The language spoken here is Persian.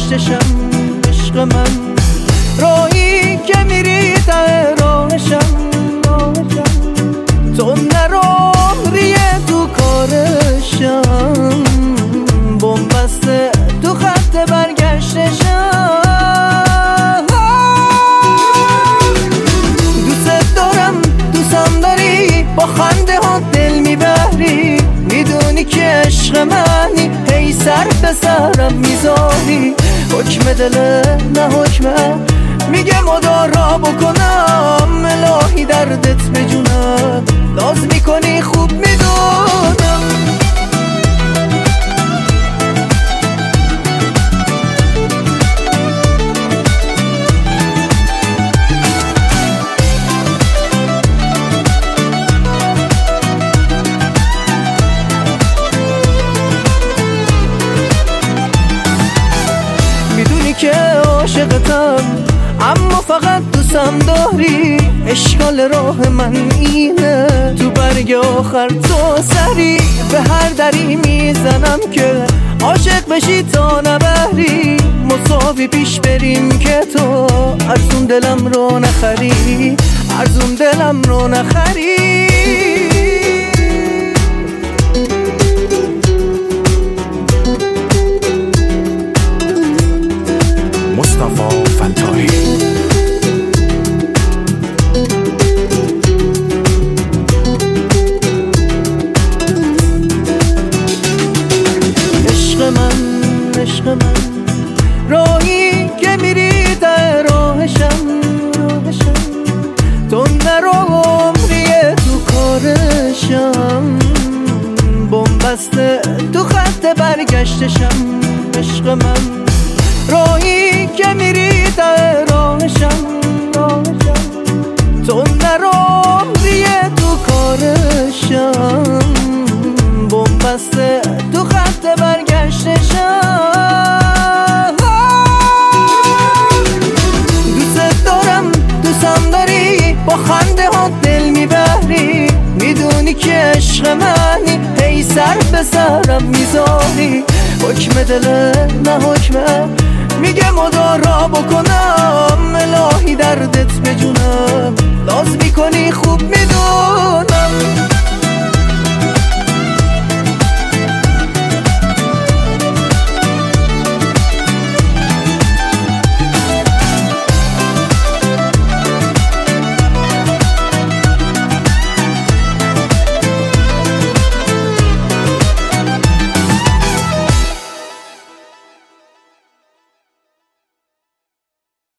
برگشتشم عشق من، راهی که میری ته راهشم، تو نرو ریه تو کارشم، بومبسته تو خط برگشتشم. دوست دارم دوستم داری، با خنده ها دل میبری، میدونی که عشق منی، هی سر به سرم میذاری. حکم دل نه حکمه، میگه مدارا بکنم، الهی دردت بجونم، ناز میکنی خوب میدونم. میدونی که عاشقتم، اما فقط دوستم داری، اشکال راه من اینه، تو برگ آخر تو سری به هر دری میزنم که عاشق بشی تا نبری، مساوی پیش بریم که تو ارزون دلم رو نخری، ارزون دلم رو نخری. مصطفی فتاحی. عشق من راهی که میری در راهشم، تو نرو عمریه تو کارشم، بومبسته تو خط برگشتشم عشق من، راهی که میری در راهشم، تو نرو عمریه تو کارشم، بومبسته تو خط برگشتشم. دوست دارم دوستم داری، با خنده ها دل میبری، میدونی که عشق منی، هی سر به سرم میذاری. حکم دل نه حکمه، میگه مدارا بکنم، الهی دردت بجونم، ناز میکنی